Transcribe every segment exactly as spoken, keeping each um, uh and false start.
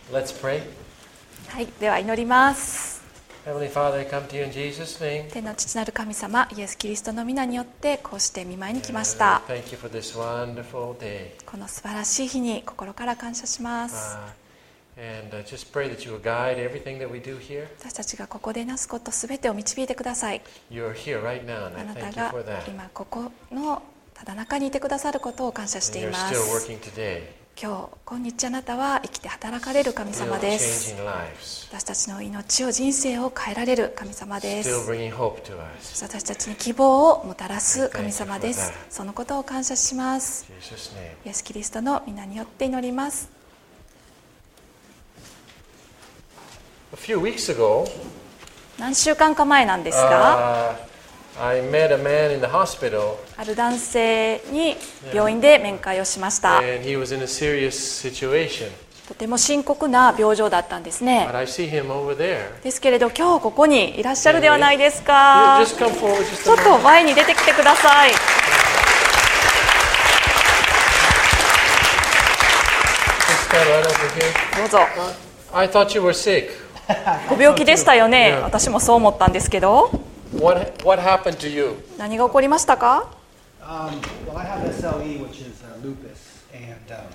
Let's pray. はい、では祈ります。 Heavenly Father, I come to you in Jesus' name. 天の父なる神様、イエス・キリストの皆によってこうして御前に来ました。 Thank you for this wonderful day. この素晴らしい日に心から感謝します。 Uh, and uh, just pray that you will guide everything that we do here. 私たちがここでなすことすべてを導いてください。 You're here right now, and あ I なた thank you が for that. 今ここのただ中にいてくださることを感謝してい And ま you're す。 still working today, 今日今日あなたは生きて働かれる神 still 様です。 changing lives, 私たちの命を人生を変えられる神様で still す。 bringing hope to us. 私たちに希望をもたらす神様です。そのことを感謝します。 In Jesus' name. イエス・キリストの皆によって祈ります。 A few weeks ago, 何週間か前なんですが、 uh, I met a man in the hospital, ある男性に病院で面会をしました。 and he was in a serious situation. とても深刻な病状だったんですね。 But I see him over there. ですけれど今日ここにいらっしゃるではないです You か。 just come forward, just ちょ a っと moment. 前に出てきてください。 Just stand right over here. どうぞ。 I thought you were sick. ご病気でしたよね。私もそう思ったんですけど、 What what happened to you? 何が起こりましたか。 Um, well, I have S L E, which is uh, lupus, and um,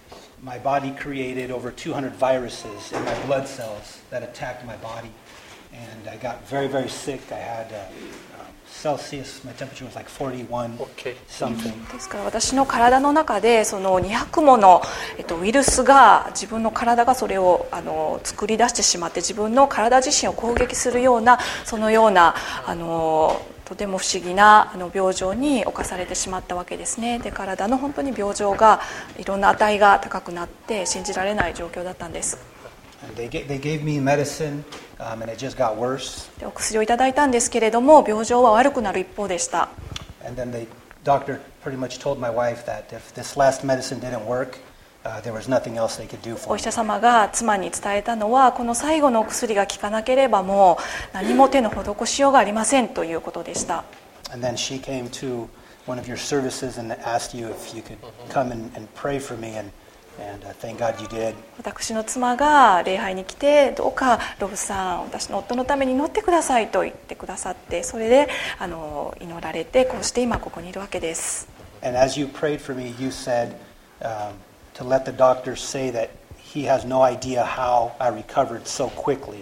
my body created over two hundred viruses in my blood cells that attacked my body, and I got very, very sick. I had uh, uh, Celsius, my temperature was like forty-one Okay. something. ですから私の体の中でそのにひゃくもの、えっと、ウイルスが自分の体がそれをあの作り出してしまって自分の体自身を攻撃するようなそのようなあのとても不思議なあの病状に侵されてしまったわけですね。で体の本当に病状がいろんな値が高くなって信じられない状況だったんです。 And they, ga- they gave me medicine, um, and it just got worse. でお薬をいただいたんですけれども病状は悪くなる一方でした。 And then the doctor pretty much told my wife that if this last medicine didn't work, uh, there was nothing else they could do お for 医 me. 者様が妻に伝えたのはこの最後のお薬が効かなければもう何も手の施しようがありませんということでした。 And then she came to one of your services and asked you if you could come and, and pray for me, and, and uh, thank God you did. 私の妻が礼拝に来てどうかロブさん私の夫のために祈ってくださいと言ってくださってそれであの祈られてこうして今ここにいるわけです。 And as you prayed for me, you said um, to let the doctor say that he has no idea how I recovered so quickly.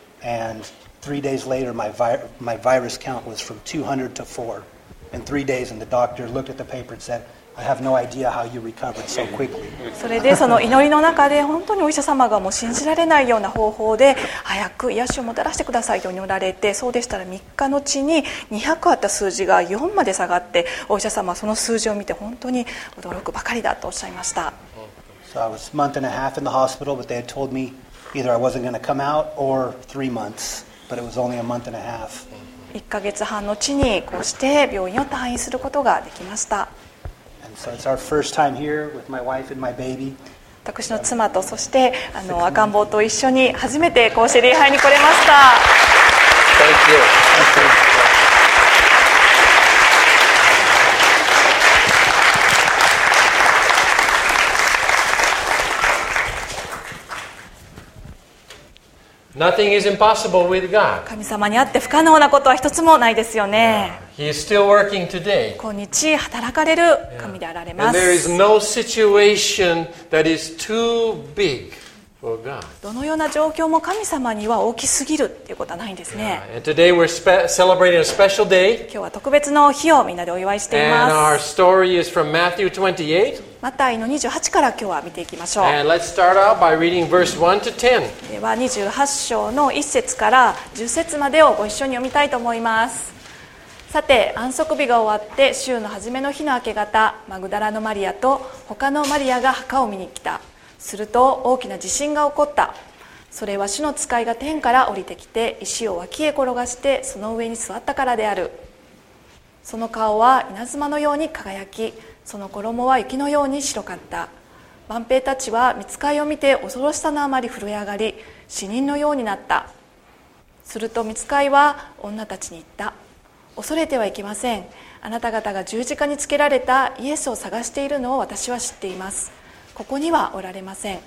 And three days later, my, vi- my virus count was from two hundred to four. In three days, and the doctor looked at the paper and said, I have no idea how you recovered so quickly. それでその祈りの中で本当にお医者様がもう信じられないような方法で早く癒しをもたらしてくださいと祈られてそうでしたらみっかのちににひゃくあった数字がよんまで下がってお医者様はその数字を見て本当に驚くばかりだとおっしゃいました。 So I was a month and a half in the hospital, but they had told me either I wasn't going to come out or three months, but it was only a month and a half. いっかげつはんのちにこうして病院を退院することができました。 And so it's our first time here with my wife and my baby. 私の妻とそしてあの赤ん坊と一緒に初めてこうして礼拝に来れました。 Thank you. Nothing is impossible with God. 神様にあって不可能なことは一つもないですよね。 He is still working today. 今日働かれる神であられま And there is す。 no situation that is too big for God. どのような状況も神様には大きすぎるっていうことはないんですね。 And today we're spe- celebrating a special day. 今日は特別の日をみんなでお祝いしてい And ま our す。 story is from Matthew twenty-eight. マタイのにじゅうはちから今日は見ていきましょう。 And let's start out by reading verse one to ten. ではにじゅうはち章のいっ節からじゅっ節までをご一緒に読みたいと思います。さて安息日が終わって週の初めの日の明け方マグダラのマリアと他のマリアが墓を見に来た。すると大きな地震が起こった。それは主の使いが天から降りてきて石を脇へ転がしてその上に座ったからである。その顔は稲妻のように輝きその衣は雪のように白かった。万兵たちは御使いを見て恐ろしさのあまり震え上がり死人のようになった。すると御使いは女たちに言った。恐れてはいけません。あなた方が十字架につけられたイエスを探しているのを私は知っています。ここにはおられません。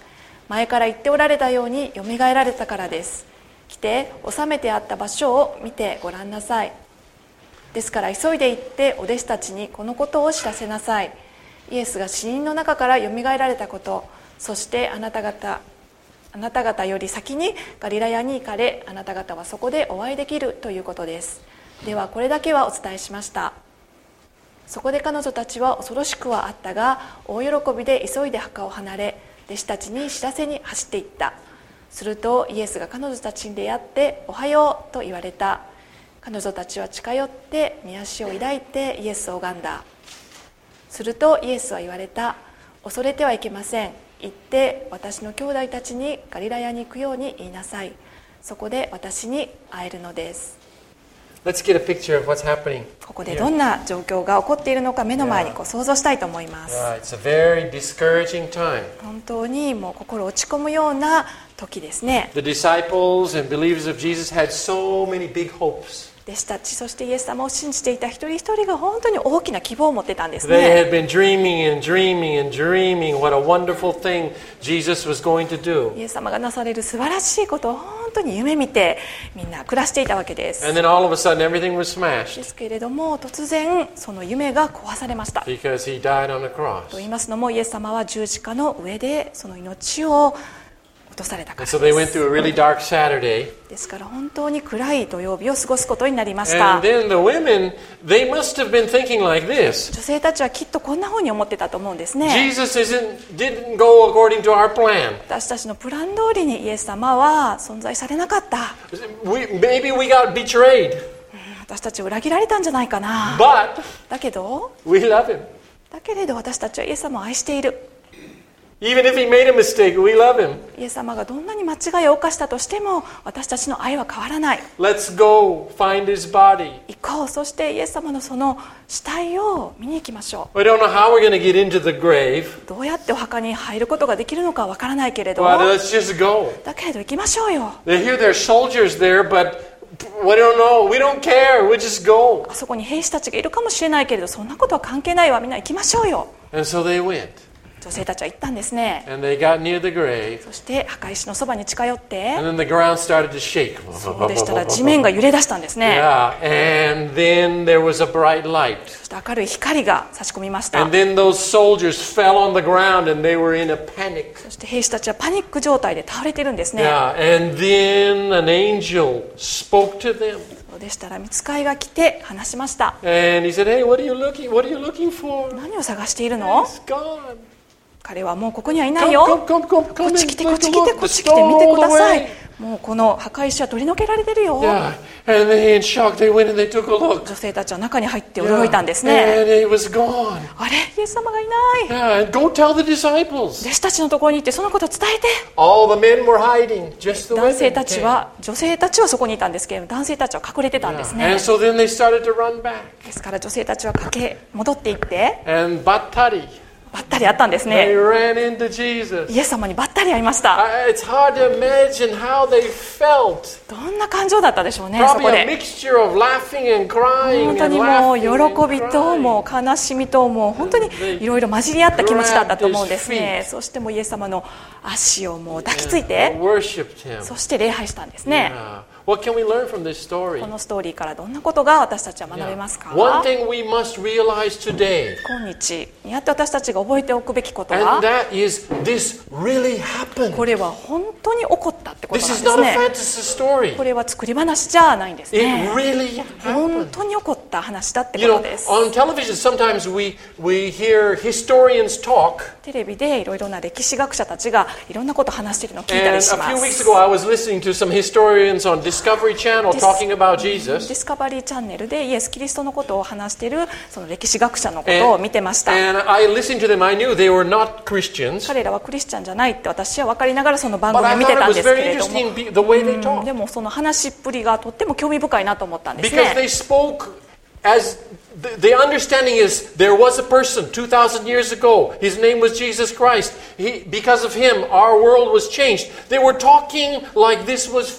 前から言っておられたようによみがえられたからです。来て収めてあった場所を見てごらんなさい。ですから急いで行ってお弟子たちにこのことを知らせなさい。イエスが死人の中からよみがえられたこと、そしてあなた方あなた方より先にガリラヤに行かれ、あなた方はそこでお会いできるということです。ではこれだけはお伝えしました。そこで彼女たちは恐ろしくはあったが、大喜びで急いで墓を離れ、弟子たちに知らせに走っていった。するとイエスが彼女たちに出会って、おはようと言われた。彼女たちは近寄って御足を抱いてイエスを拝んだ。するとイエスは言われた。恐れてはいけません。行って私の兄弟たちにガリラヤに行くように言いなさい。そこで私に会えるのです。 Let's get a picture of what's happening. ここでどんな状況が起こっているのか目の前にこう想像したいと思います。 Yeah, it's a very discouraging time. 本当にもう心落ち込むような時ですね。 The disciples and believers of Jesus had so many big hopes. 弟子たち、そしてイエス様を信じていた一人一人が本当に大きな希望を持ってたんです They ね。 had been dreaming and dreaming and dreaming what a wonderful thing Jesus was going to do. イエス様がなされる素晴らしいことを本当に夢見てみんな暮らしていたわけです。 And then all of a sudden everything was で smashed すけれども突然その夢が壊されました。 because he died on the cross. と言いますのも、イエス様は十字架の上でその命を落とされたか And らで so they went す。 through a really dark Saturday. ですから本当に暗い土曜日を過ごすことになりました。 And then the women, they must have been thinking like this. 女性たちはきっとこんな風に思ってたと思うんですね。 Jesus isn't, didn't go according to our plan. 私たちのプラン通りにイエス様は存在されなかった。 We, maybe we got betrayed, 私たちを裏切られたんじゃないかな。 but だけど we love him. だけれど私たちはイエス様を愛している。 Even if he made a mistake, we love him. イエス様がどんなに間違いを犯したとしても私たちの愛は変わらない。 Let's go find his body. 行こう。そしてイエス様のその死体を見に行きましょ We don't know how we're going to get into the grave, う。どうやってお墓に入ることができるのかわからないけれど、 but let's just go. だけれど行きましょうよ。 They hear there's soldiers there, but we don't know. We don't care. We just go. あそこに兵士たちがいるかもしれないけれど、そんなことは関係ないわ。みんな行きましょうよ。 And so they went. 女性たちは行ったんですね。 And they got near the grave. そして墓石のそばに近寄って、 And then the ground started to shake. そうでしたら地面が揺れ出したんですね。 Yeah. And then there was a bright light. そして明るい光が差し込みました。 And then those soldiers fell on the ground and they were in a panic. そして兵士たちはパニック状態で倒れてるんですね。 Yeah. And then an angel spoke to them. そうでしたら御使いが来て話しました。 And he said, "Hey, what are you looking? What are you looking for?" 何を探しているの？ It's gone. 彼はもうここにはいない Come, よ。 come, come, come, こ come っち and 来て、こっ take ち a 来て、 look. こっ The ち来て、見 stone て all くだ the さい way.。 もうこの墓石は取り除けられてるよ。 Yeah. And then in shock, they went and they took a look. 女性たちは中に入って驚いたんです Yeah. ね。 And it was gone. あれ、イエス様がいない。 Yeah. And go tell the disciples. 弟子たちのところに行ってそのことを伝えて。 All the men were hiding. Just the 男 women 性たち came. は、女性たちはそこにいたんですけれども、男性たちは隠れてたんです Yeah. ね。 And so then they started to run back. ですから女性たちは駆け戻っていって、 And battari. ばったり会ったんです They ね。 ran into Jesus. イエス様にばったり会いました。 Uh, It's hard to imagine how they felt. どんな感情だったでしょうね、そ Probably こ a で。 mixture of laughing and crying 本当 and にもう laughing 喜び and と crying. もう悲しみともう本当にいろいろ混じり合った気持ちだったと思うんですね。そしてもうイエス様の足をもう抱きつい They て、 worshipped him. そして礼拝したんですね。 Yeah. What can we learn from this story? このストーリーからどんなことが私たちは学べますか？ One thing we must realize today, 今日にあって私たちが覚えておくべきことは、 and that is this really happened. これは本当に起こったってこと This なん is です not a ね。 fantasy story. これは作り話じゃないんです It ね。 really 本 happened. 当に起こった話だって You こ know, とです。 on television sometimes we, we hear historians talk. テレビでいろいろな歴史学者たちがいろんなことを話しているのを聞い And た a りしま few す。 weeks ago I was listening to some historians on Discovery Channel talking about デ Jesus. ィスカバリーチャンネルでイエス・キリストのことを話しているその歴史学者のことを見てました。 And I listened to them. I knew they were not Christians. 彼らはクリスチャンじゃないって私は分かりながらその番 But 組を I 見て thought た it ん was ですけ very れども、 interesting be- the way they うん talked. でもその話っぷりがとっても興味深いなと思ったんです Because ね。 they spoke as the, the understanding is there was a person two thousand years ago. His name was Jesus Christ. He, because of him, our world was changed. They were talking like this was fact.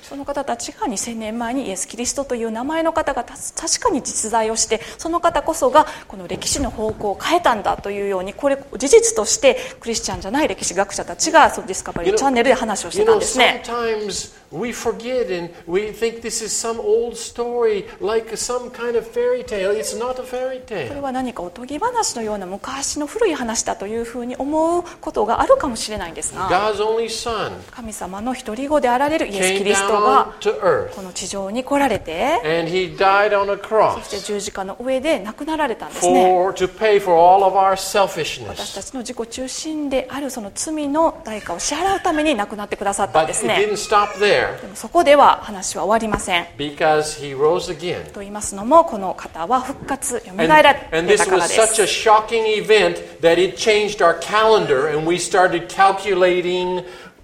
その方たちがにせんねんまえにイエス・キリストという名前の方がた確かに実在をして、その方こそがこの歴史の方向を変えたんだというように、これ事実としてクリスチャンじゃない歴史学者たちがそのディスカバリーチャンネルで話をしてたんですね。 You know, sometimes we forget and we think this is some old story, like some kind of fairy tale. It's not a fairy これ tale. は何かおとぎ話のような昔の古い話だというふうに思うことがあるかもしれないんですが、 God's only Son 神様の一人子であられるイエス・キ came リスト down が to earth この地上に来られて、 and He died on a そして cross 十字架の上で亡くなられたんですね。 for to pay for all of our 私た selfishness. ちの自己中心であるその罪の代価を支払うために亡くなってくださったん But です it ね。 didn't stop there でもそこでは話は終わりません。 because He rose again. と言いますのも、この方は復活、よみ And, がえら and れ this たから was で such a す。 shocking event that it changed our calendar, and we started calculating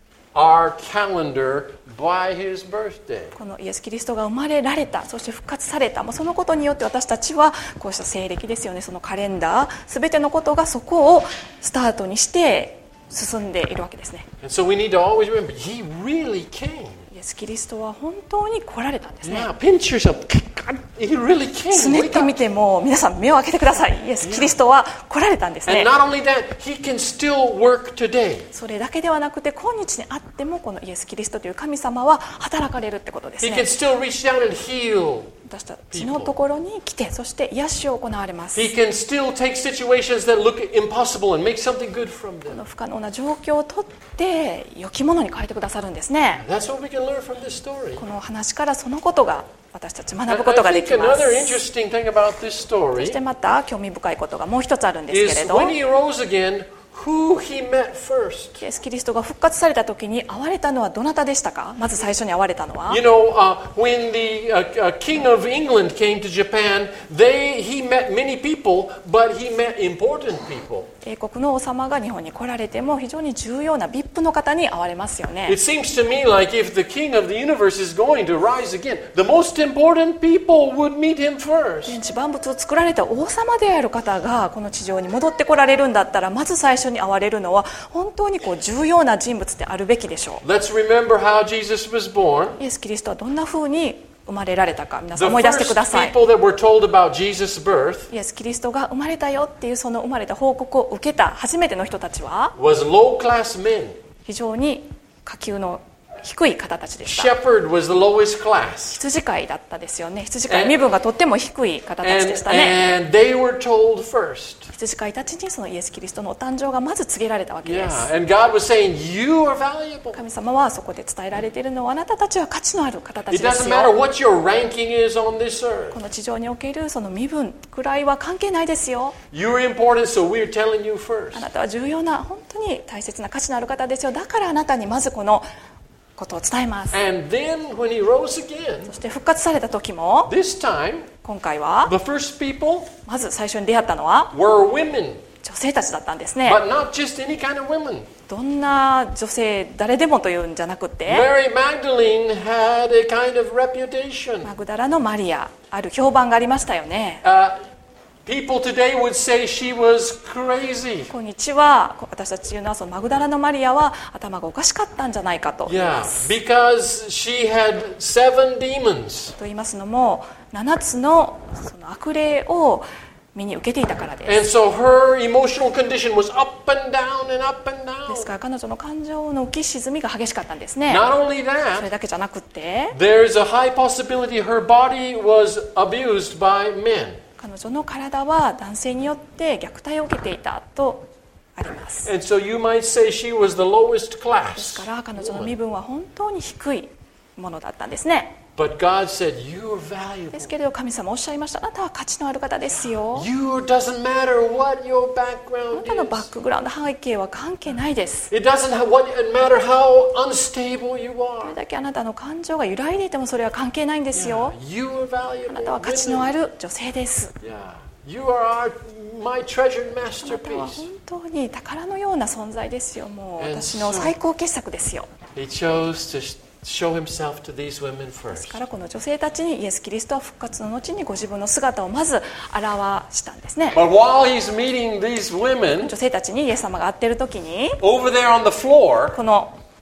our calendar by His birthday. このイエス・キリストが生まれられた、そして復活された、もうそのことによって私たちはこうした西暦ですよね、そのカレンダー、すべてのことがそこをスタートにして進んでいるわけですね。 And so we need to always remember, He really came. イエス・キリストは本当に来られたんですね。 Yeah, pinch yourself. God, He really つ came. ねってみても皆さん目を開けてください。イエス・キリストは来られたんですね。 And not only that, He can still work today. それだけではなくて、今日にあってもこのイエス・キリストという神様は働かれるってことです He ね。 can still reach down and heal. 私たちのところに来て、そして癒しを行われます。 He can still take situations that look impossible and make something good from こ them. の不可能な状況をとって良きものに変えてくださるんですね。 That's what we can learn from this story. この話からそのことが私たち学ぶ I ことがで think きます。 another interesting thing about this そして story また興味深いことがもう一つあるんですけ is れど、 when He rose again, who He met first. イエス・キリストが復活された時に会われたのはどなたでしたか？まず最初に会われたのは、 You know, uh, when the uh, uh, King of England came to Japan, they he met many people, but he met important people. 英国の王様が日本に来られても非常に重要な ブイアイピー の方に会われますよね。 It seems to me like if the King of the universe is going to rise again, the most important people would meet him first. 天地万物を作られた王様である方がこの地上に戻ってこられるんだったら、まず最初に会われるのは本当にこう重要な人物であるべきでしょう。 Let's remember how Jesus was born. イエス・キリストはどんな風に生まれられたか、皆さん The 思い出してく first ださい。 people that were told about Jesus' birth イエス・キリストが生まれたよっていうその生まれた報告を受けた初めての人たちは was low-class men. 非常に下級の低い方たちでした。 Shepherd was the lowest class. 羊飼いだったですよね。羊飼い、身分がとっても低い方たち And, でしたね。 and they were told first. 羊飼いたちにそのイエス・キリストのお誕生がまず告げられたわけで Yeah, す。 and God was saying, you are valuable. 神様はそこで伝えられているのは、あなたたちは価値のある方たち It で doesn't す matter よ。 what your ranking is on this earth. この地上におけるその身分くらいは関係ないですよ。 You're important, so we're telling you あ first. なたは重要な、本当に大切な価値のある方ですよ。だからあなたにまずこのことを伝えます。 And then when he rose again, そして復活された時も、 this time, 今回は the first people まず最初に出会ったのは were women, 女性たちだったんですね。 but not just any kind of women. どんな女性、誰でもというんじゃなくて、 Mary Magdalene had a kind of reputation. マグダラのマリア、ある評判がありましたよね。 Uh, people today would say she was crazy. 今日は私たち言うのは、そのマグダラのマリアは頭がおかしかったんじゃないかと言い Yeah, ます。 because she had seven demons. と言いますのも、ななつのその悪霊を身に受けていたからで And す。 so her emotional condition was up and down and up and で down. すから彼女の感情の浮き沈みが激しかったんですね。 Not only そ that, れだけじゃなくて、 there's a high possibility her body was abused by men. 彼女の体は男性によって虐待を受けていたとあります。 And so you might say she was the lowest です class. から彼女の身分は本当に低いものだったんですね。 But God said, you are valuable. ですけれど神様おっしゃいました。あなたは価値のある方ですよ。 You doesn't matter what your あな background たのバッ is. クグラウンド背景は関係ないです。 It doesn't have what it matter how unstable you これ are. だけあなたの感情が揺らいでいてもそれは関係ないんですよ。 You are あなたは valuable. 価値の Women. ある女性です。 Yeah. You are our, my treasured あなたは masterpiece. 本当に宝のような存在ですよ。もう And 私の最高傑作ですよ。 He chose to show himself to these women です first. からこの女性たちにイエス・キリストは復活の後にご自分の姿をまず表したんですね。 But while he's meeting these women, 女性たちにイエス様が会っている時に、 over there on the floor, この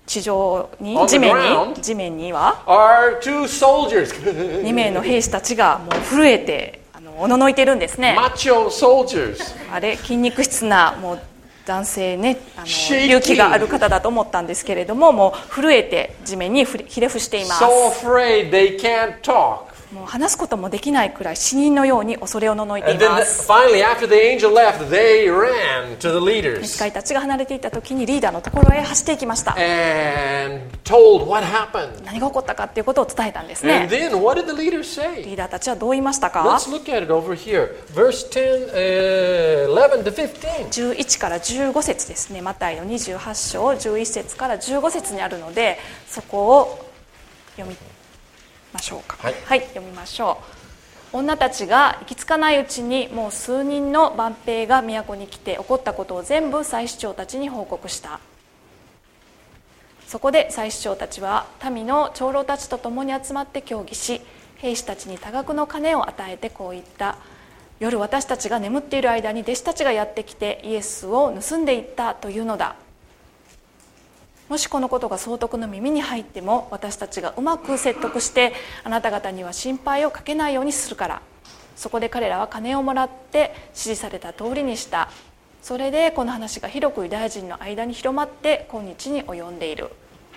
地上に On the 地面 ground に地面には are two soldiers. に名の兵士たちがもう震えてあのおののいてるんですね。 Macho soldiers. あれ筋肉質なもう男性ね、あの Shaking. 勇気がある方だと思ったんですけれども、もう震えて地面にふりひれ伏しています。 So afraid they can't talk. もう話すこともできないくらい死人のように恐れおののいてい And then ます。 finally, after the angel left, they ran to the ミ leaders ツカイたちが離れていった時にリーダーのところへ走っていきました。 and told what happened. 何が起こったかっていうことを伝えたんです And ね。 then what did the leaders say? リーダーたちはどう言いましたか？ Let's look at it over here. Verse ten, uh, eleven to fifteen. じゅういちからじゅうご節ですね。マタイのにじゅうはち章じゅういち節からじゅうご節にあるので、そこを読みましょうか。 はいはい、読みましょう。女たちが行き着かないうちにもう数人の万兵が都に来て起こったことを全部祭司長たちに報告した。そこで祭司長たちは民の長老たちと共に集まって協議し、兵士たちに多額の金を与えてこう言った。夜私たちが眠っている間に弟子たちがやってきてイエスを盗んでいったというのだ。もしこのことが総督の耳に入っても、私たちがうまく説得してあなた方には心配をかけないようにするから。そこで彼らは金をもらって指示された通りにした。それでこの話が広くユダヤ人の間に広まって今日に及んでいる。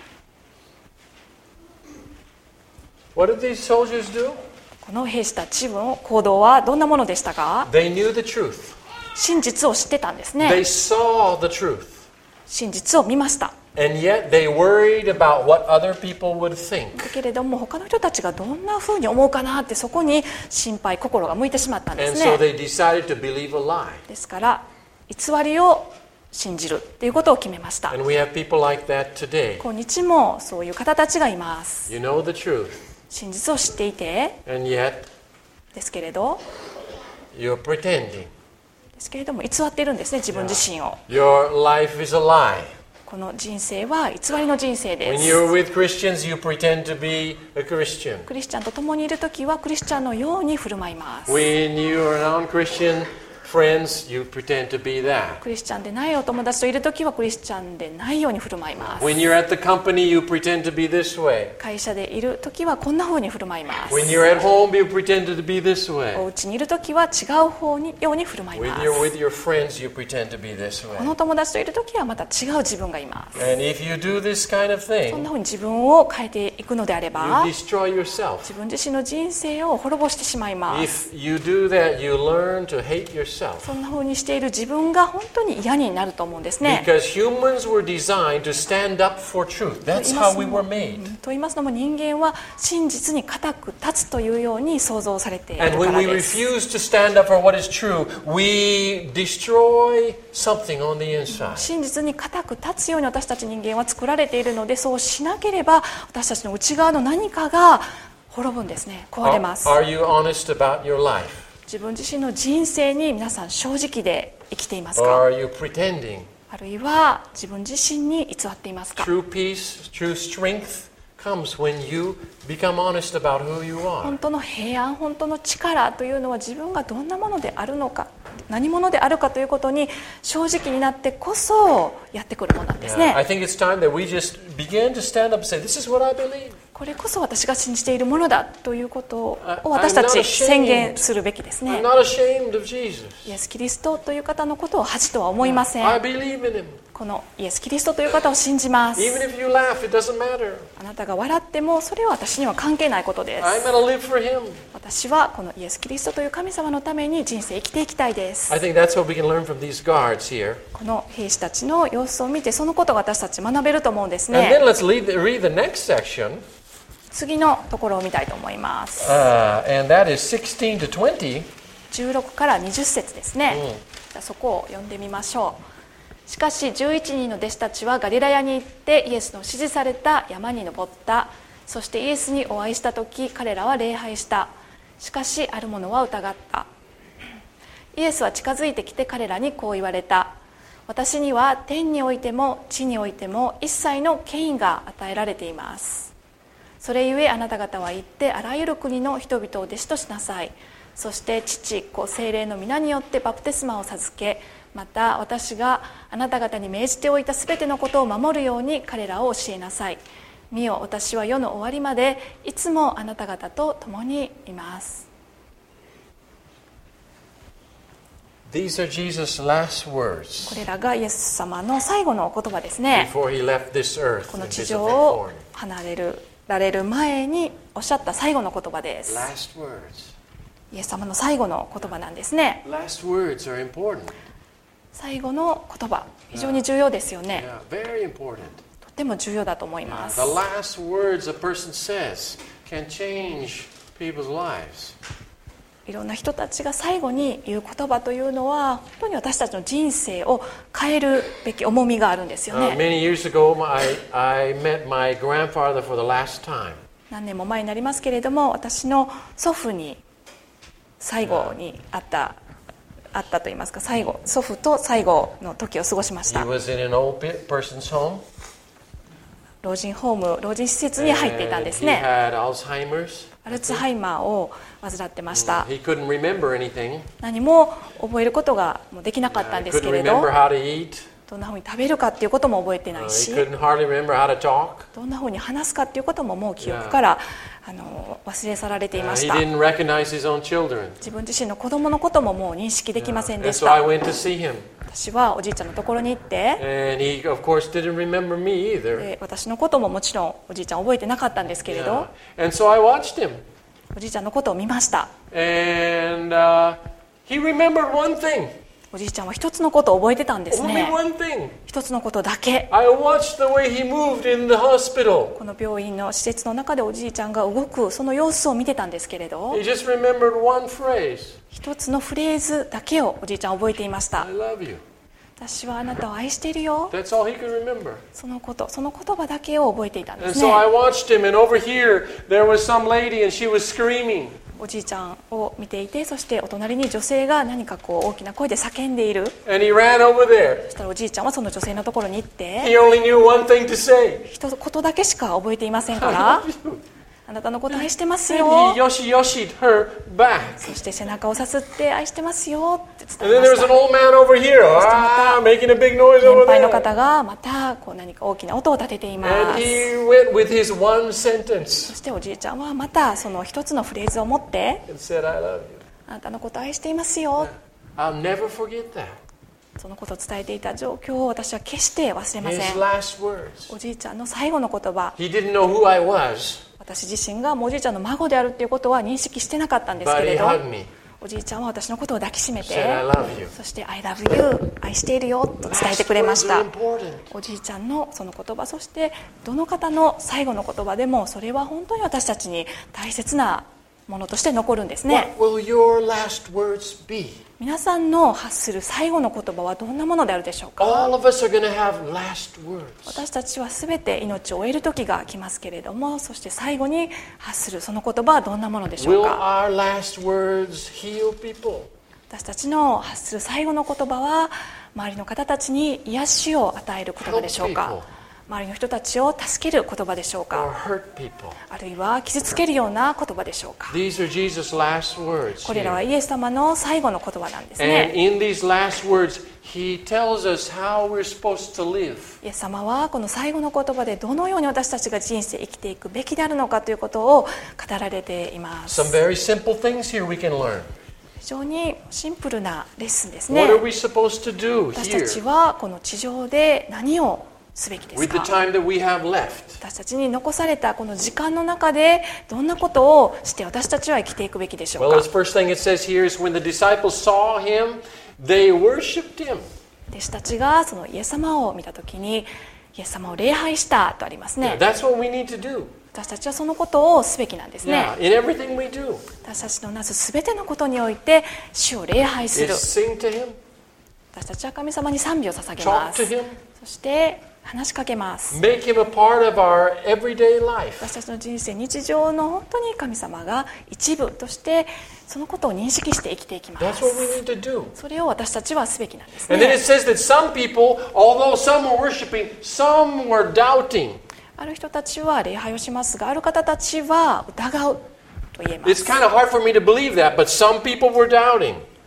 What did these soldiers do? この兵士たちの行動はどんなものでしたか？ They knew the truth. 真実を知ってたんですね。 They saw the truth. 真実を見ました。 And yet they worried about what other people would think. だけれども他の人たちがどんなふうに思うかなって、そこに心配心が向いてしまったんで And す so ね。 they decided to believe a lie. ですから偽りを信じるっていうことを決めました。 And we have people like that today. 今日もそういう方たちがいます。 You know the truth. 真実を知っていて And yet ですけれど you're pretending. ですけれども偽っているんですね、自分自身を。 Your life is a lie. この人生は偽りの人生で When す。 you're with Christians, you pretend to be a Christian. クリスチャンと共にいるときはクリスチャンのように振る舞います。 When you are non-Christian friends, you pretend to be that. クリスチャンでないお友達といるときはクリスチャンでないように振る舞います。 When you're at the company, you pretend to be this way. 会社でいるときはこんなふうに振る舞います。 When you're at home, you pretend to be this お way. 家にいるときは違う方にように振る舞い When ま you're す。 with your friends, you pretend to be this こ way. の友達といるときはまた違う自分がいます。 And if you do this kind of そん thing, なふうに自分を変えていくのであれ you ば destroy yourself. 自分自身の人生を滅ぼしてしまいます。 If you do that, you learn to hate yourself. そんなふうにしている自分が本当に嫌になると思うんですね。 Because humans were designed to stand up for truth. That's how we were made. と言いますのも人間は真実に固く立つというように創造されている And か when ら we です。 refuse to stand up for what is true, we destroy something on the inside. 真実に固く立つように私たち人間は作られているので、そうしなければ私たちの内側の何かが滅ぶんですね。壊れ Are, ます。 are you honest about your life? 自分自身の人生に皆さん正直で生きています Or か？ are you pretending? あるいは自分自身に偽っていますか？ True peace, true strength comes when you become honest about who you are. 本当の平安、本当の力というのは自分がどんなものであるのか、何者であるかということに正直になってこそやってくるものなんです Yeah, I ね。 think it's time that we just begin to stand up and say, this is what I believe. これこそ私が信じているものだということあを私た I'm not ち ashamed. 宣言するべきですね I'm。not ashamed of Jesus. イエス・キリストという方のことを恥とは思いませ I ん。 believe in him. このイエス・キリストという方を信じます。 Even if you laugh, it doesn't matter. あなたが笑ってもそれは私には関係ないことで I'm す。 going to live for him. 私はこのイエス・キリストという神様のために人生生きていきたいです。 I think that's what we can learn from these guards here. この兵士たちの様子を見てそのことが私たち学べると思うんです And then ね。 let's read the, read the next section, 次のところを見たいと思います。 uh, and that is sixteen to twenty. じゅうろくからにじゅっ節ですね。じゃあそこを読んでみましょう。しかしじゅういちにんの弟子たちはガリラヤに行ってイエスの指示された山に登った。そしてイエスにお会いした時彼らは礼拝した。しかしある者は疑った。イエスは近づいてきて彼らにこう言われた。私には天においても地においても一切の権威が与えられています。それゆえあなた方は行ってあらゆる国の人々を弟子としなさい。そして父子聖霊の皆によってバプテスマを授け、 また私があなた方に命じておいたすべてのことを守るように彼らを教えなさい。見よ、私は世の終わりまでいつもあなた方と共にいます。 These are Jesus' last words これらがイエス様の最後の言葉ですね。 before he left this earth この in 地 Visit 上 of を Thorn. 離れるられる前におっしゃった最後の言葉です。 Last words. イエス様の最後の言葉なんですね。 Last words are important. 最後の言葉、非常に重要ですよね。 Yeah, very important. とても重要だと思いま Yeah, す。 the last words a person says can change people's lives. いろんな人たちが最後に言う言葉というのは本当に私たちの人生を変えるべき重みがあるんですよ Uh, ね。 many years ago, I, I met my grandfather for the last time. 何年も前になりますけれども、私の祖父に最後に会った会ったといいますか、最後祖父と最後の時を過ごしまし He た。 was in an old pe- person's home. 老人ホーム、老人施設に入っていたん And です he ね。 had Alzheimer's. アルツハイマーを患ってました。 He couldn't remember anything. 何も覚えることがもうできなかった Uh, ん he ですけ couldn't れど、 remember how to eat. どんなふうに食べるかっていうことも覚えてな Uh, い he し、 couldn't hardly remember how to talk. どんなふうに話すかっていうことももう記憶からあの忘れ去られてい Uh, まし he た。 didn't recognize his own children. 自分自身の子供のことももう認識できません And でし so I た。 went to see him. 私はおじいちゃんのところに行って、 And he, of course, didn't remember me either. で私のことももちろんおじいちゃん覚えてなかったんですけれ Yeah. ど、 And so I watched him. おじいちゃんのことを見ました。 And uh, he remembered one thing. おじいちゃんは一つのことを覚えてたんです Only ね。 one thing. 一つのことだけ。 I watched the way he moved in the hospital. この病院の施設の中でおじいちゃんが動くその様子を見てたんですけれど、 He just remembered one phrase. 一つのフレーズだけをおじいちゃん覚えていました。 I love you. 私はあなたを愛しているよ。 That's all he could remember. そのこと、その言葉だけを覚えていたんで And す so I ね。 watched him, and over here there was some lady, and she was screaming. おじいちゃんを見ていて、そしてお隣に女性が何かこう大きな声で叫んでいる。 And he ran over there. そしたらおじいちゃんはその女性のところに行っ He て、 only knew one thing to say. 一言だけしか覚えていませんか I ら、 love you. あなたのこと愛してます And よ he。yoshi yoshied her back. そして背中をさすって愛してますよって伝 And え then ま there し was た an。old man over here, ah, making a big noise 年 over 配の there. 方がまたこう何か大きな音を立てていま And す。 he went with his one sentence そしておじいちゃんはまたその一つのフレーズを持って、 and said, I love you. あなたのことを愛していますよ。 I'll never forget that. そのことを伝えていた状況を私は決して忘れませ His ん。 last words. おじいちゃんの最後の言葉、 He didn't know who I was, 私自身がもうおじいちゃんの孫であるっていうことは認識してなかったんです but け he れど、 hugged me, おじいちゃんは私のことを抱きしめ said, て、 I love you. そして「I love you」愛しているよと伝えてくれまし Last た。 words are important. おじいちゃんのその言葉、そしてどの方の最後の言葉でもそれは本当に私たちに大切なものとして残るんですね。 What will your last words be? 皆さんの発する最後の言葉はどんなものであるでしょうか。 All of us are going to have last words. 私たちは全て命を終える時が来ますけれども、そして最後に発するその言葉はどんなものでしょ Will うか。 our last words heal people? 私たちの発する最後の言葉は周りの方たちに癒しを与える言葉でしょう Help か。 people. 周りの人たちを助ける言葉でしょう Or か。 hurt people? あるいは傷つけるような言葉でしょうか。 These are Jesus' last words これらは here. イエス様の最後の言葉なんです And ね。 in these last words, he tells us how we're supposed to live. イエス様はこの最後の言葉でどのように私たちが人生生きていくべきであるのかということを語られています。 Some very simple things here we can learn. 非常にシンプルなレッスンです What ね。 are we supposed to do 私たち here はこの地上で何をすべきです with the か。 time that we have left? 私たちに残されたこの時間の中でどんなことをして私たちは生きていくべきでしょう Well, か。 the first thing it says here is when the disciples saw him, they worshipped him. 弟子たちがそのイエス様を見たときにイエス様を礼拝したとありますね。 That's what we need to do. 私たちはそのことをすべきなんですね。 Yeah, in everything we do. 私たちのなすすべてのことにおいて主を礼拝する。 Is sing to him, 私たちは神様に賛美を捧げま talk す to。him, そして話しかけます。 make him a part of our everyday life. 私たちの人生日常の本当に神様が一部としてそのことを認識して生きていきま That's す。 what we need to do. それを私たちはすべきなんです And then ね it。says that some people, although some were worshiping, some were doubting. ある人たちは礼拝をしますが、ある方たちは疑うと言えま It's す。 kind of hard for me to believe that, but some people were doubting.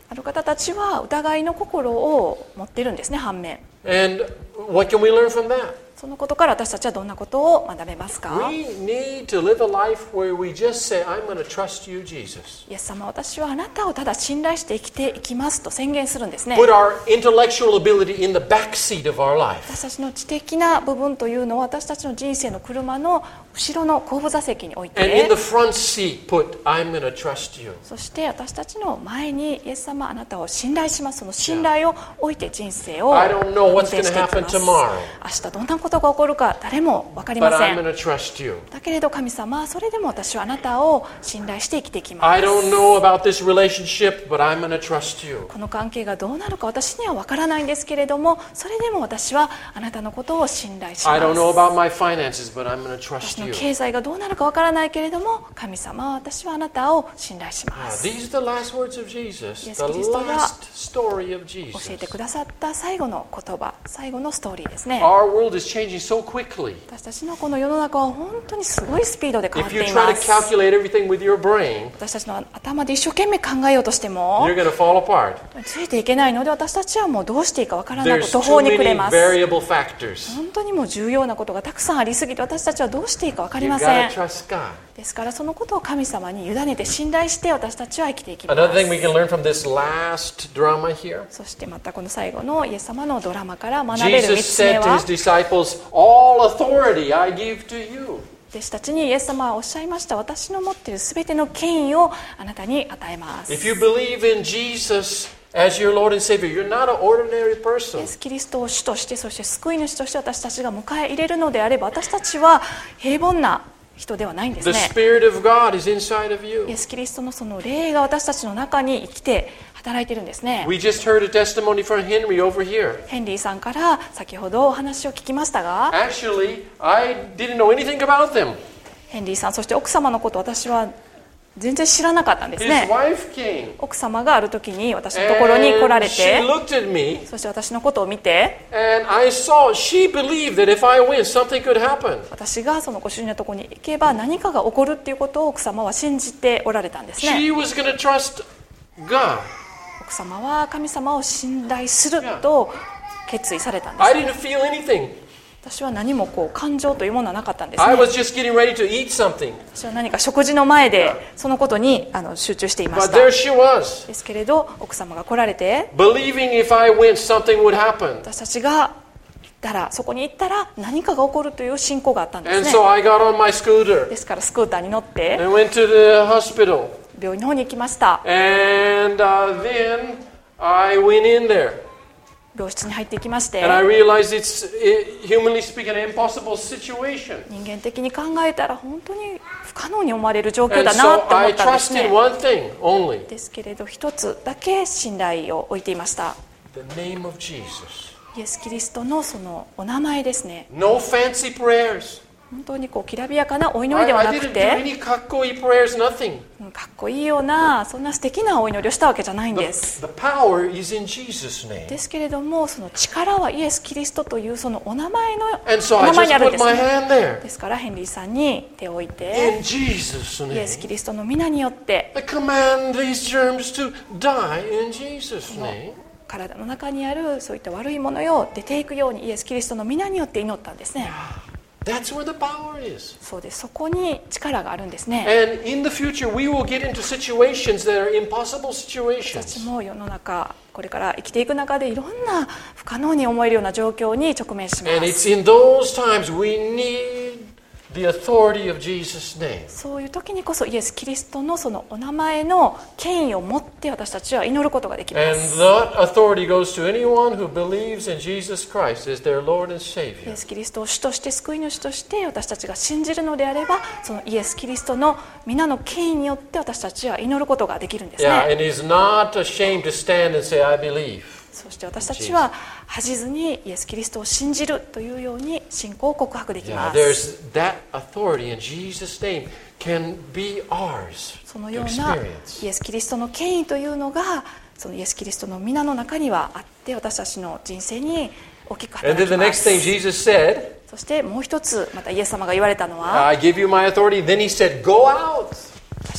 ある方たちは疑いの心を持っているんですね、反面。 And what can we learn from that? そのことから私たちはどんなことを学べますか？ We need to live a life where we just say, I'm going to trust you, Jesus. イエス様、私はあなたをただ信頼して生きていきますと宣言するんですね。 Put our intellectual ability in the back seat of our life. 私たちの知的な部分というのを私たちの人生の車の後ろの後部座席に置い And in て、 the front seat, put, I'm going to trust you. そして私たちの前にイエス様、あなたを信頼します。その信頼を置いて人生を I don't know 運 what's 転してい going to き happen ます。 tomorrow. 明日どんなことが起こるか誰も分かり But ませ I'm ん。 going to trust you. だけれど神様、それでも私はあなたを信頼して生きていきます。 I don't know about this relationship, but I'm going to trust you. この関係がどうなるか私には分からないんですけれども、それでも私はあなたのことを信頼します。 I don't know about my finances, but I'm going to 私 trust の you. 経済がどうなるか分からないけれども、神様、私はあなたを信頼しま Now, す。 these are the last words of Jesus, Yes, the Kristoが last story of 教え Jesus. てくださった最後の言葉、最後のストーリーですね。 Our world is changing so quickly. 私たちのこの世の中は本当にすごいスピードで変わっ If you てい try ま to す。 calculate everything with your brain, 私たちの頭で一生懸命考えようとしても you're going to fall apart. ついていけないので、私たちはもうどうしていいか分からなく There's 途 too 方に暮れ many ます。 variable factors. 本当にもう重要なことがたくさんありすぎて、私たちはどうしていいか分かり You've ませ got ん。 to trust God. ですからそのことを神様に委ねて信頼して私たちは生きていきま Another thing we す。 can learn from this last drama here. そしてまたこの最後のイエス様のドラマから学べる Jesus みっつ目 said to は、 his disciples, All authority I give to you. 弟子たちにイエス様はおっしゃいました。私の持っているすべての権威をあなたに与えます。 If you believe in Jesus as your Lord and Savior, you're not an ordinary イ person. エス・キリストを主として、そして救い主として私たちが迎え入れるのであれば、私たちは平凡な人ではないんです The ね。 Spirit of God is inside of イ you. エス・キリストのその霊が私たちの中に生きて働いているんですね。 We just heard a testimony from Henry over here. ヘンリーさんから先ほどお話を聞きましたが、 Actually, I didn't know anything about them. ヘンリーさん、そして奥様のこと私は全然知らなかったんです His ね。 wife came. 奥様がある時に私のところに来ら And れ she て、 looked at me, そして私のことを見て、 and I saw she believed that if I went, something could happen. 私がそのご主人のところに行けば何かが起こるっていうことを奥様は信じておられたんですね。 She was going to trust God. 奥様は神様を信頼すると決意されたんで I す。 didn't feel anything. 私は何もこう感情というものはなかったんです I ね。 was just getting ready to eat something. 私は何か食事の前でそのことにあの集中していまし But た。 there she was, ですけれど奥様が来られて、 believing if I went, something would happen. 私たちが行ったら、そこに行ったら何かが起こるという信仰があったんです And ね。 so I got on my scooter ですからスクーターに乗って and went to the hospital. 病院の方に行きました。 And uh, then I went in there. 病室に入っていきまして、 And I realized it's, it, humanly speaking, an impossible situation. 人間的に考えたら本当に不可能に思われる状況 And だな so って思 I ったんです trusted ね。 one thing only, ですけれど一つだけ信頼を置いていました。 the name of Jesus. イエス・キリストのそのお名前ですね。 No fancy prayers. 本当にこうきらびやかなお祈 I, りでは I なく didn't do て、 any kakkoi prayers, nothing. うんかっこいいようなそんな素敵なお祈りをしたわけじゃないん The, です。 the power is in Jesus' name. ですけれどもその力はイエス・キリストというそのお名前の And so お I 名前に just あるん put です my ね。 hand there. ですからヘンリーさんに手を置いて In Jesus' イエス・ name. キリストの皆によって I command these germs to die in Jesus' name. 体の中にあるそういった悪いものよ出ていくようにイエス・キリストの皆によって祈ったんですね。 That's where the power is. そうです。そこに力があるんですね。 And in the future, we will get into situations that are impossible 私たち situations. も世の中これから生きていく中でいろんな不可能に思えるような状況に直面しま And す。 it's in those times we need the authority of Jesus' name. そういう時にこそイエス・キリストのそのお名前の権威を持って私たちは祈ることができま And す。 that authority goes to anyone who believes in Jesus Christ as their Lord and イ Savior. エス・キリストを主として救い主として私たちが信じるのであればそのイエス・キリストの皆の権威によって私たちは祈ることができるんです Yeah, ね。 and he's not ashamed to stand and say, I believe. そして私たちは恥じずにイエス・キリストを信じるというように信仰を告白でき Yeah, ます。 there's that authority in Jesus' name can be ours その to ような experience. イエス・キリストの権威というのがそのイエス・キリストの皆の中にはあって私たちの人生に大きく And 働 then き the ま next す。 thing Jesus said, そしてもう一つまたイエス様が言われたのは I give you my authority. Then he said, go out. 私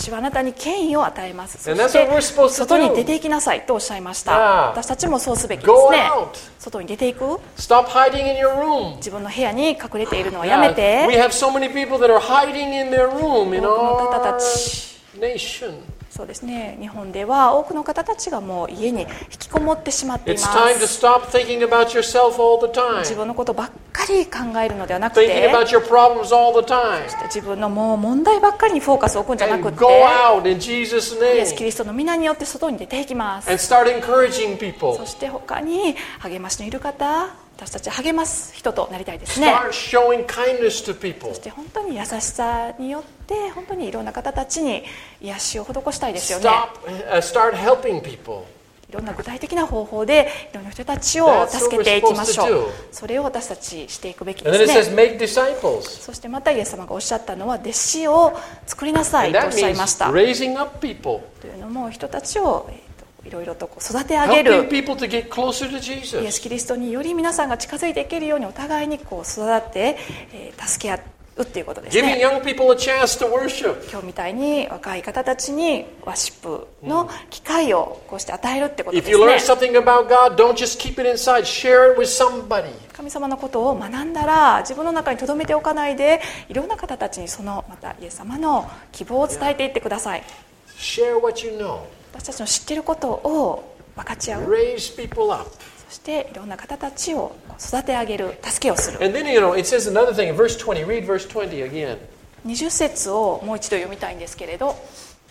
私はあなたに権威を与えます。そ And that's して what we're supposed to 外に do. 出て行きなさいとおっしゃいました。 Yeah. 私たちもそうすべきで Go すね。 out. 外に出ていく。 Stop hiding in your room. 自分の部屋に隠れているのはやめ Yeah, we て。 have so many people that are hiding in their room in 多くの方 our たち nation. そうですね、日本では多くの方たちがもう家に引きこもってしまってい It's ま time to す。 stop thinking about yourself all the time. 自分のことばっかり考えるのではなく Thinking て、 about your problems all the time. 自分のもう問題ばっかりにフォーカスを置くんじゃなく And て、 go out in Jesus' イエス・キ name リストの皆によって外に出ていきます。 and start encouraging people. そして他に励ましのいる方、私たち励ます人となりたいですね。 Start showing kindness to people. そして本当に優しさによって本当にいろんな方たちに癒しを施したいですよね。 Stop, uh, start helping people. いろんな具体的な方法でいろんな人たちを助けていきましょ That's what we're supposed to う do.。 それを私たちしていくべき And で then す it ね。 says, make disciples. そしてまたイエス様がおっしゃったのは弟子を作りなさい And とおっ that しゃい means ました。 raising up people. というのも人たちを、えーといろいろとこう育て上げる Helping people to get closer to イエス・ Jesus. キリストにより皆さんが近づいていけるようにお互いにこう育て、えー助け合うっていうことです Giving ね。 young people a chance to worship. 今日みたいに若い方たちにワシップの機会をこうして与えるってことで If す you learn ね。 something about God, don't just keep it inside. Share it with somebody. 神様のことを学んだら自分の中に留めておかないでいろんな方たちにそのまたイエス様の希望を伝えていってください。 Share what you know. 私たちの知っていることを分かち合う。 Raise people up. そしていろんな方たちを育て上げる、助けをする。 And then, you know, it says another thing in verse twenty. Read verse twenty again. にじゅっ節をもう一度読みたいんですけれど、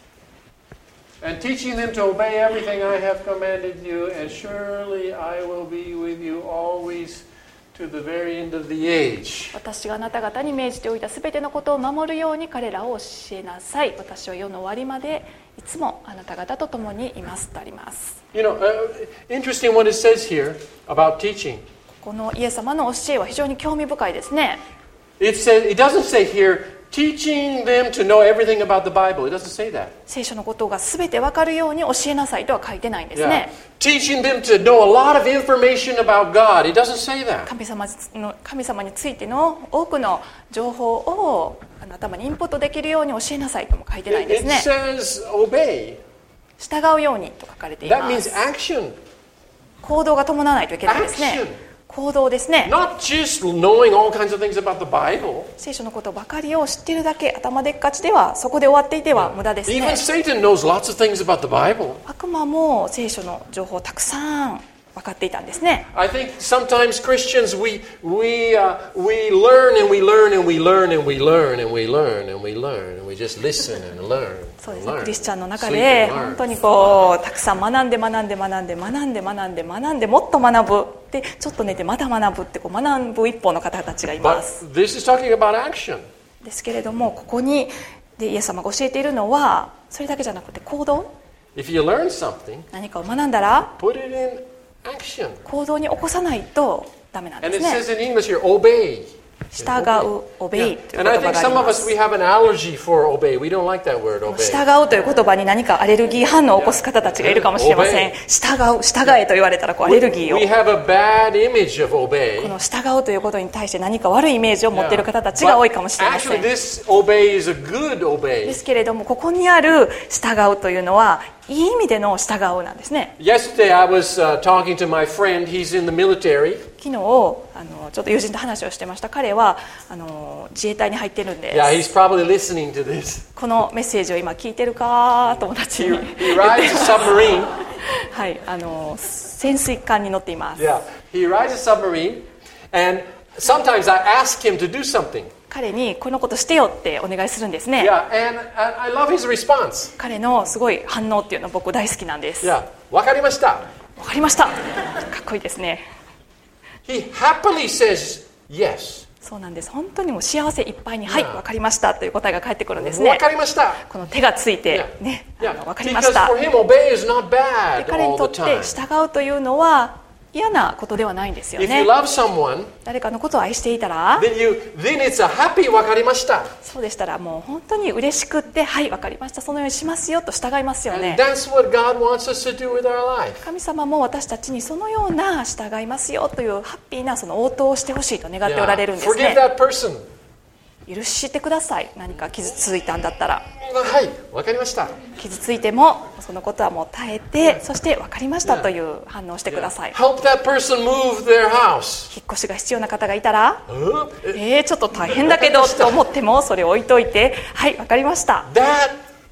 And teaching them to obey everything I have commanded you, and surely I will be with you always to the very end of the age. 私があなた方に命じておいたすべてのことを守るように彼らを教えなさい。私は世の終わりまでいつもあなた方と共にいますとあります。 You know, uh, interesting what it says here about teaching. このイエス様の教えは非常に興味深いですね。 It says, it doesn't say here, teaching them to know everything about the Bible. It doesn't say that. 聖書のことがすべて分かるように教えなさいとは書いてないんです Yeah. ね。 Teaching them to know a lot of information about God. It doesn't say that. 神様の神様についての多くの情報をあの頭にインプットできるように教えなさいとも書いてないん It, です it ね。 says obey. 従うようにと書かれてい That ま means す。 action. 行動が伴わないといけないですね。 Action. 行動ですね。 Not just knowing all kinds of things about the Bible. 聖書のことばかりを知っているだけ、頭でっかちではそこで終わっていては無駄ですね。 Even Satan knows lots of things about the Bible. 悪魔も聖書の情報をたくさん分かっていたんですね。 I think sometimes Christians, we, we, uh, we learn and we learn and we learn and we learn and we learn and we learn and we just listen and learn. そうです and ね。 learn. クリスチャンの中 Sleep で and learn. 本当にこうたくさん学んで学んで学んで学んで学んで学んでもっと学ぶでちょっと寝てまた学ぶってこう学ぶ一方の方たちがいま But す。 this is talking about action. ですけれどもここにでイエス様が教えているのはそれだけじゃなくて行動、 If you learn something, 何かを学んだら put it in action. 行動に起こさないとダメなんで And す it ね。 says in English here, obey. 従う、obey という And 言 I 葉 think があり some ま of us, す。 we have an allergy for obey. We don't like that word, obey. 従うという言葉に何かアレルギー反応を起こす方たちがいるかもしれません。従う、従えと言われたらこうアレルギーを We have a bad image of obey. この従うということに対して何か悪いイメージを持っている方たちが多いかもしれませ Actually, ん。 this obey is a good で obey. すけれどもここにある従うというのはいい意味での従うなんですね。 Yesterday, I was uh, talking to my friend. He's in the military. 昨日あのちょっと友人と話をしてました。彼はあの自衛隊に入ってるんで Yeah, he's probably listening to this. このメッセージを今聞いてるか友達 He, に he rides a submarine. はいあの潜水艦に乗っています。 Yeah, he rides a submarine, and sometimes I ask him to do something. 彼にこのことしてよってお願いするんですね。 Yeah, and I, I love his response. 彼のすごい反応っていうの僕大好きなんです。 Yeah, わかりました. わかりました。かっこいいですね。 He happily says yes. そうなんです。本当にもう幸せいっぱいに、はい、わかりましたという答えが返ってくるんですわね。 かりました. この手がついて Yeah. ね、 Yeah, あのわかりまし because た。 for him, obey is not で bad 彼に all とっ the て time. 従うというのは嫌なことではないんですよ If ね you。love someone, 誰かのことを愛していたら、 then you then it's a happy わかりました. そうでしたらもう本当に嬉しくって、はいわかりました、そのようにしますよと従いますよ And ね。 that's what God wants us to do with our life. 神様も私たちにそのような従いますよというハッピーなその応答をしてほしいと願っておられるんです Forgive ね。 that person. 許してください。何か傷ついたんだったら。 はい、わかりました。 傷ついてもそのことはもう耐えて、そして分かりましたという反応をしてください。 Help that person move their house. 引っ越しが必要な方がいたら、 Uh, えー、ちょっと大変だけどと思ってもそれを置いといて、はい、分かりました。 That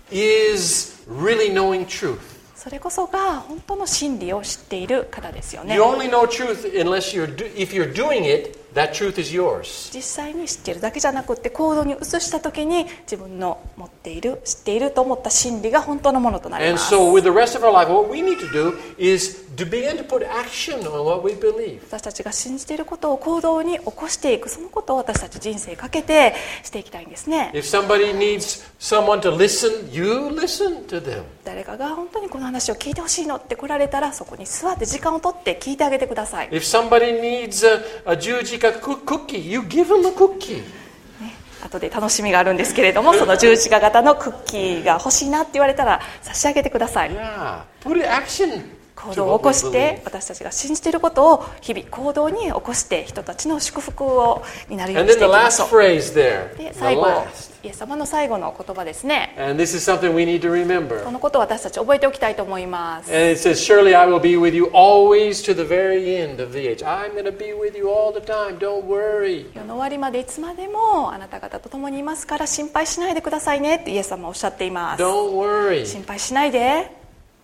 is really knowing truth. それこそが本当の真理を知っている方ですよね。 You only know truth unless you're do, if you're doing it, that truth is yours. 実際に知っているだけじゃなくって行動に移した時に自分の持っている知っていると思った真理が本当のものとなり And ます。 so with the rest of our life, what we need to do is to begin to put action on what we believe. 私たちが信じていることを行動に起こしていく、そのことを私たち人生かけてしていきたいんですね。 If somebody needs someone to listen, you listen to them. 誰かが本当にこの話を聞いてほしいのって来られたら、そこに座って時間を取って聞いてあげてください。 If somebody needs a, a Jujika cookie, you give them a cookie. 後で楽しみがあるんですけれども、その十字架型のクッキーが欲しいなって言われたら差し上げてください。 Yeah, put action. 行動を起こして私たちが信じていることを日々行動に起こして人たちの祝福をになるよう And にし then て the いきまし last ょう。 phrase there, で the 最後、 last. イエス様の最後の言葉ですね。 And this is something we need to remember. このことを私たち覚えておきたいと思います。 And it says, surely I will be with you always to the very end of the age. I'm going to be with you all the time. Don't worry. 世の終わりまでいつまでもあなた方と共にいますから心配しないでくださいねってイエス様はおっしゃっています。 Don't worry. 心配しないで、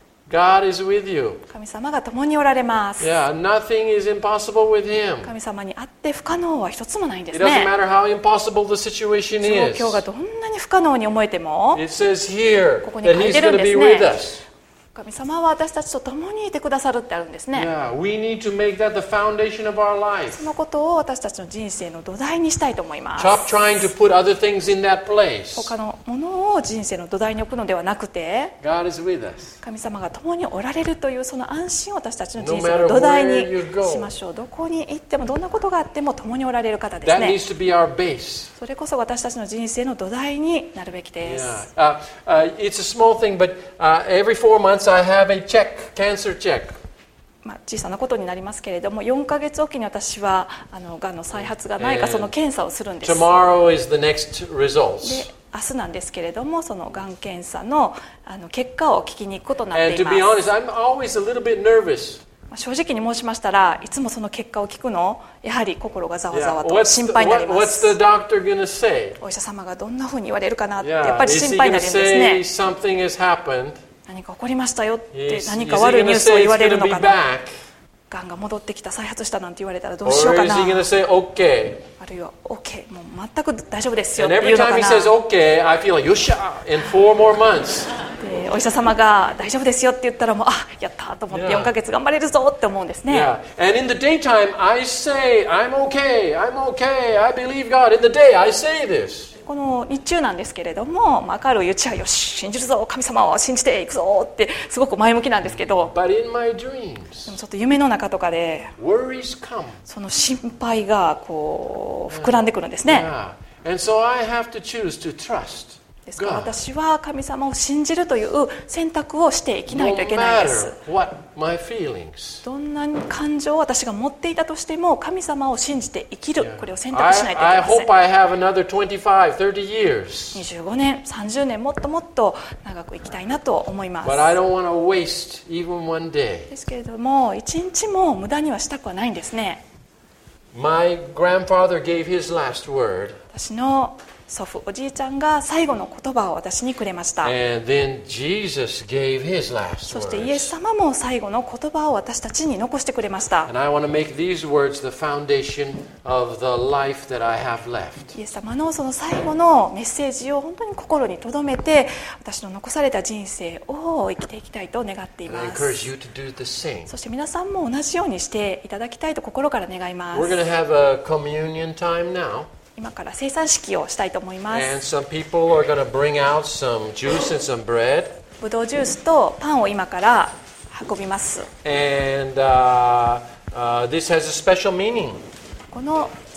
God is with you. 神様が共におられます。 Yeah, nothing is impossible with Him. 神様にあって不可能は一つもないんで It す doesn't ね。 matter how impossible the situation 状況が is. どんなに不可能に思えても、 It says here ここに that 書い He's てる going ん to です be ね。 with us. 神様は私たちと共にいてくださるってあるんですね。 Yeah, we need to make that the foundation of our life. そのことを私たちの人生の土台にしたいと思います。 Stop trying to put other things in that place. 他のものを人生の土台に置くのではなくて、 God is with us. 神様が共におられるというその安心を私たちの人 No 生 matter の土台 where you に go. しましょう。どこに行ってもどんなことがあっても共におられる方です That ね。 needs to be our base. それこそ私たちの人生の土台になるべきで Yeah. す。 Uh, uh, it's a small thing, but uh, every four months I have a check, cancer check. まあ、小さなことになりますけれども、よんかげつおきに私はあのがんの再発がないかその検査をするんです。で、 Tomorrow is the next results. 明日なんですけれども、そのがん検査のあの結果を聞きに行くことになって And い to ま be す。 honest, I'm always a little bit nervous. まあ正直に申しましたらいつもその結果を聞くのやはり心がざわざ Yeah. わと What's 心 the, 配になり what, ま what's す。 the doctor going to say? お医者様がどんなふうに言われるかなって Yeah. やっぱり Is 心 he 配に going な to るんです say ね。 something has happened? 何か起こりましたよって Is, 何 is か he 悪い going ニュ to ースを say 言 it's われ going る to の be かな。 back? がんが戻ってきた再発したなんて言われたらどう Or しようか is な。 he going to say, okay? あるいは OK もう全く大丈夫ですよっ And ていう every のか time he な。 says, okay, I feel like, yosha, in four more months. でお医者様が大丈夫ですよって言ったらもうあやったと思って Yeah. よんかげつ頑張れるぞって思うんですね。 Yeah. And in the daytime, I say, I'm okay, I'm okay, I believe God. In the day, I say this. この日中なんですけれども、まあ、明るいうちはよし信じるぞ神様を信じていくぞってすごく前向きなんですけど、 But in my dreams, でもちょっと夢の中とかで worries come. その心配がこう膨らんでくるんですね。 Yeah. And so I have to choose to trust ですから God. 私は神様を信じるという選択をしていきない No といけないです。 matter what my feelings. どんな感情を私が持っていたとしても神様を信じて生きる、これを選 I, 択しないといけ I ません。 hope I have another twenty-five, thirty years. にじゅうごねんさんじゅうねんもっともっと長く生きたいなと思います。 But I don't want to waste even one day. ですけれども一日も無駄にはしたくはないんですね。 My grandfather gave his last word, 私の祖父おじいちゃんが最後の言葉を私にくれました。 and then Jesus gave his last そしてイエ words. ス様も最後の言葉を私たちに残してくれました。 And I want to make these words the foundation of the life that I have left. イエス様のその最後のメッセージを本当に心に留めて私の残された人生を生きていきたいと願ってい And I ま encourage す。 you to do the same. そして皆さんも同じようにしていただきたいと心から願いま We're す。 going to have a communion time now. 今から生産式をしたいと思いま And す。 some people are going to bring out some juice and some bread. ぶどうジュースとパンを今から運びます。 And uh, uh, this has a special meaning. この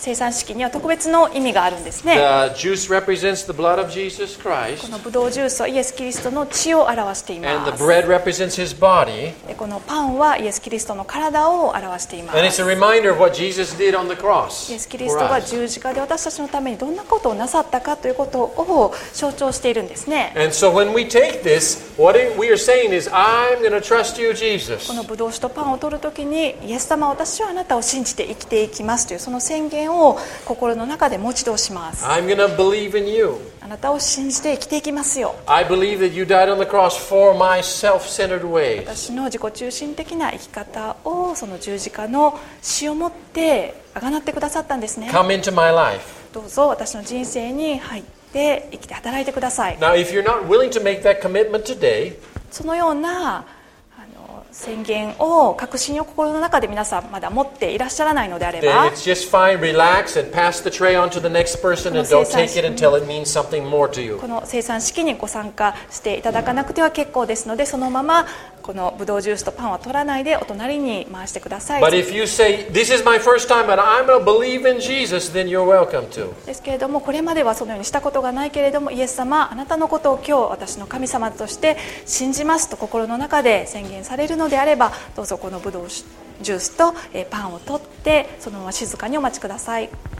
生産式には特別の意味があるんですね。 The juice represents the blood of Jesus こ Christ, のブドウジュースはイエス・キリストの血を表してい and ま the す。 bread represents his body. でこのパンはイエス・キリストの体を表していま And it's す。 a reminder of what Jesus did on the cross イエス・キリス for トが us. 十字架で私たちのためにどんなことをなさったかということを象徴しているんですね。 And so when we take this, what we are saying is, I'm going to trust you, Jesus. このブドウ酒とパンを取るときに、イエス様、私はあなたを信じて生きていきますというその宣言を心の中でもう一度します。 I'm going to believe in you. あなたを信じて生きていきますよ。 I believe that you died on the cross for my self-centered ways. 私の自己中心的な生き方をその十字架の死をもってあがなってくださったんですね。 Come into my life. どうぞ私の人生に入って生きて働いてください。 Now, if you're not willing to make that commitment today, そのようなあの宣言を確信を心の中で皆さんまだ持っていらっしゃらないのであれ then ば、 it's just fine. Relax and pass the tray on to the next person, and don't take it until it means something more to you. この生産式にご参加していただかなくては結構ですので、そのままこのブドウジュースとパンは取らないでお隣に回してください。 But if you say, this is my first time, but I'm going to believe in Jesus, then you're welcome to. ですけれども、これまではそのようにしたことがないけれども、イエス様、あなたのことを今日私の神様として信じますと心の中で宣言されるのであれば、どうぞこのブドウジュースとパンを取ってそのまま静かにお待ちください。